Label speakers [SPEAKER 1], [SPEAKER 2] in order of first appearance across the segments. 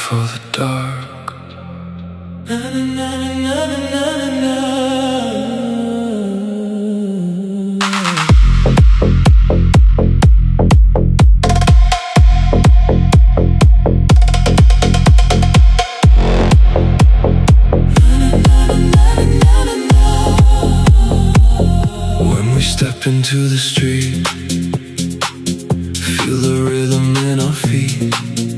[SPEAKER 1] for the dark. Na, na, na, na, na, na, na. When we step into the street, feel the rhythm in our feet,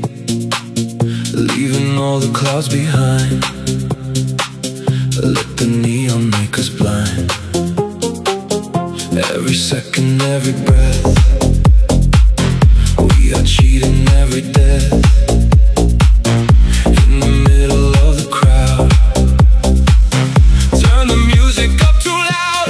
[SPEAKER 1] leaving all the clouds behind. Let the neon make us blind. Every second, every breath, we are cheating every death. In the middle of the crowd, turn the music up too loud.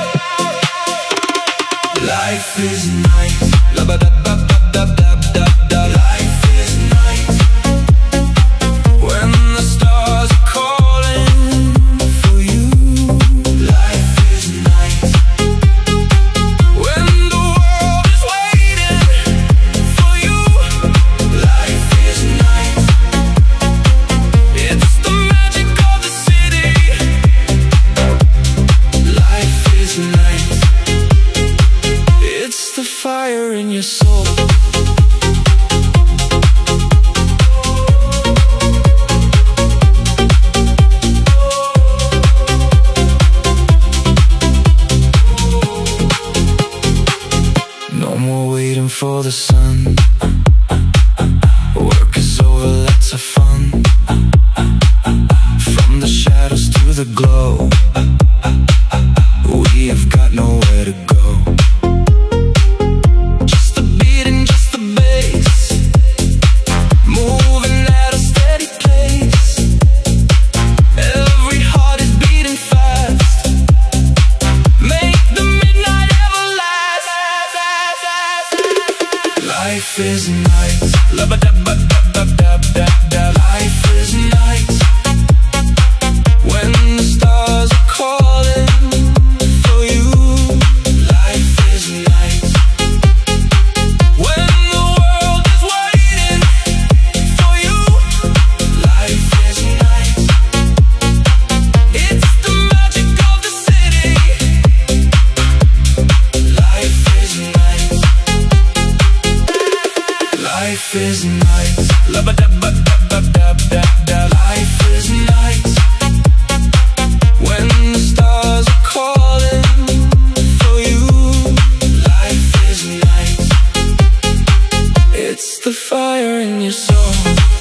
[SPEAKER 1] Life is nice. La-ba-da-ba-ba-da-da-da-da. Life is nice. When the stars are calling for you. Life is nice. When the world is waiting for you. Life is nice. It's the magic of the city. Life is nice. It's the fire in your soul. No more waiting for the sun. Work is over, let's have fun. From the shadows to the glow, we have got nowhere to go. Just the beat and just the bass, moving at a steady pace. Every heart is beating fast. Make the midnight everlast. Life is nice. La-ba-da-ba-da-ba-da-da-da. Life is nice. When the stars are calling for you. Life is nice. When the world is waiting for you. Life is nice. It's the magic of the city. Life is nice. Life is nice. La-ba-da-ba-da-ba-da-da-da. Life is nice. When the stars are calling for you. Life is nice. It's the fire in your soul.